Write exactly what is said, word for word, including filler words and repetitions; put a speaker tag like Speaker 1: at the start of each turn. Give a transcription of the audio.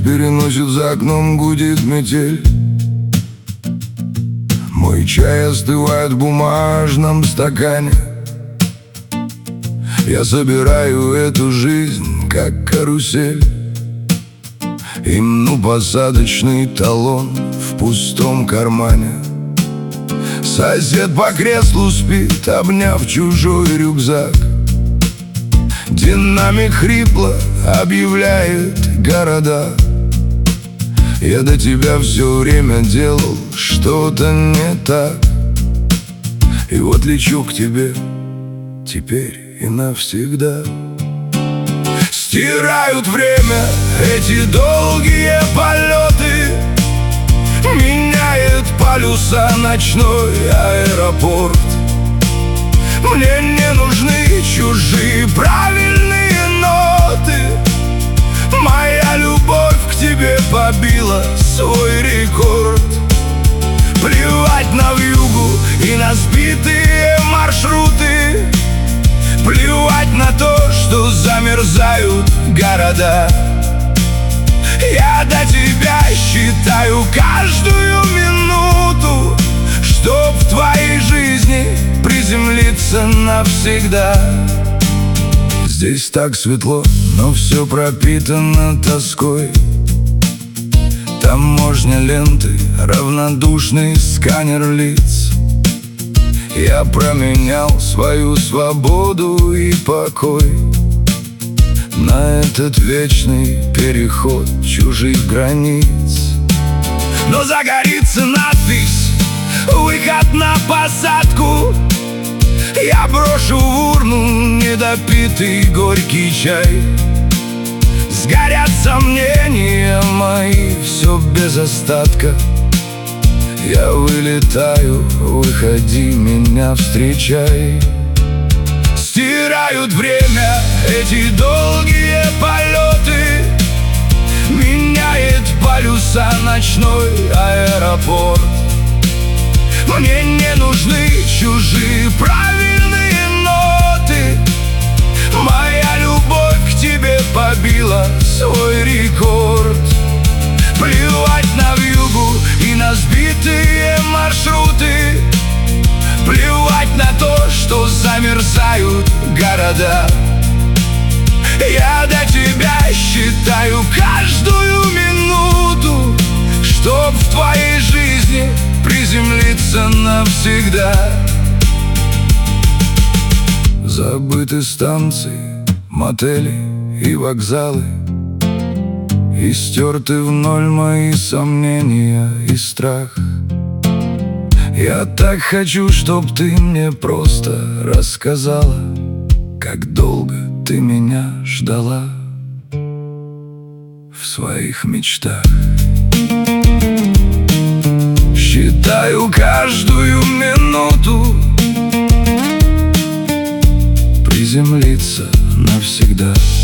Speaker 1: переносит, за окном гудит метель. Мой чай остывает в бумажном стакане. Я собираю эту жизнь, как карусель, и мну посадочный талон в пустом кармане. Сосед по креслу спит, обняв чужой рюкзак. Динамик хрипло объявляет города. Я до тебя все время делал что-то не так, и вот лечу к тебе теперь и навсегда. Стирают время эти долгие полеты, меняет полюса ночной аэропорт. Мне не нужны чужие правильные ноты. Моя любовь к тебе побила свой рекорд. Плевать на вьюгу и на сбитые маршруты. Плевать на то, что замерзают города. Я до тебя считаю каждую минуту, чтоб в твоей жизни приземлиться навсегда. Здесь так светло, но все пропитано тоской. Таможня, ленты, равнодушный сканер лиц. Я променял свою свободу и покой на этот вечный переход чужих границ. Но загорится надпись «Выход на посадку». Я брошу в урну недопитый горький чай. Сгорят сомнения мои, все без остатка. Я вылетаю, выходи, меня встречай. Стирают время эти долгие полеты, меняет полюса ночной аэропорт. Мне не нужны чужие правильные ноты. Моя любовь к тебе побила свой рекорд. Плевать на вьюгу и на сбитые маршруты. Плевать на то, что замерзают города. Я до тебя считаю каждую минуту, чтоб в твоей жизни приземлиться навсегда. Забыты станции, мотели и вокзалы, и стерты в ноль мои сомнения и страх. Я так хочу, чтоб ты мне просто рассказала, как долго ты меня ждала в своих мечтах. Считаю каждую минуту, приземлиться навсегда.